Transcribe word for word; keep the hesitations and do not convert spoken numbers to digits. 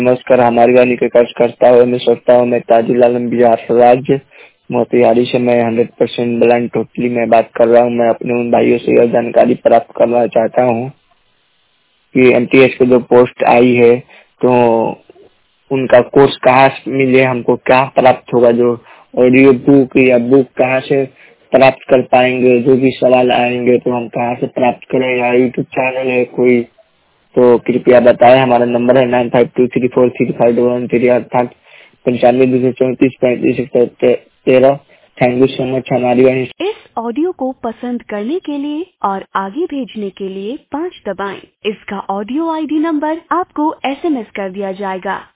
नमस्कार। हमारी वाणी के कर्ज करता हुआ मैं सोचता हूँ मैं ताजुल आलम बिहार राज्य मोतिहारी से मैं हंड्रेड परसेंट ब्लाइंड टोटली में बात कर रहा हूँ। मैं अपने उन भाइयों से यह जानकारी प्राप्त करना चाहता हूँ कि एमटीएस की जो पोस्ट आई है तो उनका कोर्स कहाँ से मिले, हमको क्या प्राप्त होगा, जो ऑडियो बुक या बुक कहाँ से प्राप्त कर पाएंगे, जो भी सवाल आएंगे तो हम कहाँ से प्राप्त करें, या यूट्यूब चैनल है कोई तो कृपया बताएं। हमारा नंबर है nine five two three four three five one three अर्थात पंचानवे दो सौ चौंतीस पैंतीस एक सौ तेरह। Thank you so much. हमारी वही इस ऑडियो को पसंद करने के लिए और आगे भेजने के लिए पाँच दबाएं। इसका ऑडियो आईडी नंबर आपको एसएमएस कर दिया जाएगा।